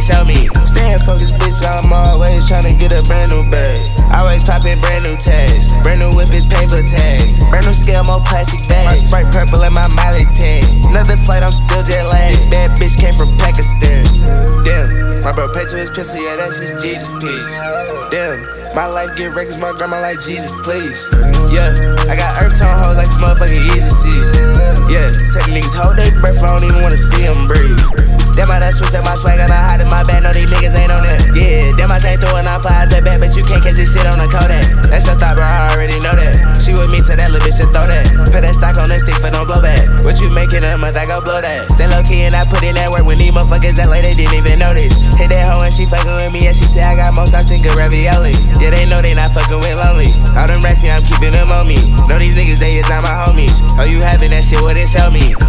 show me. Staying focused, bitch, I'm always tryna get a brand new bag. Always popping brand new tags. Brand new whip is paper tag. Brand new scale, more plastic bags. My Sprite purple and my Miley tan. Another flight, I'm still jet lagged. Bad bitch came from Pakistan. Damn, my bro paid to his pistol, yeah, that's his Jesus piece. Damn, my life get wrecked, my grandma like Jesus, please. Yeah, I got earth tone hoes like this motherfucking Easy Seas. Yeah, tell niggas hold their breath, I don't even wanna see them breathe. Damn, I done switched up my swag and I hide in my bag, no these niggas ain't on that. Yeah, damn, I can't throw it on flies at back, but you can't catch this shit on the Kodak. That's your thought, bro, I already know that. She with me, tell that little bitch to throw that. Put that stock on that stick, but don't blow back. What you making a month, I go blow that. Stay low key and I put in that work when these motherfuckers that late, they didn't even notice. Hit that hoe and she fucking with me, and she said I got most, I think of ravioli. Yeah, they know they not fucking with lonely. All them racks, I'm keeping them on me. Know these niggas, they is not my homies. Oh, you having that shit, what it show me?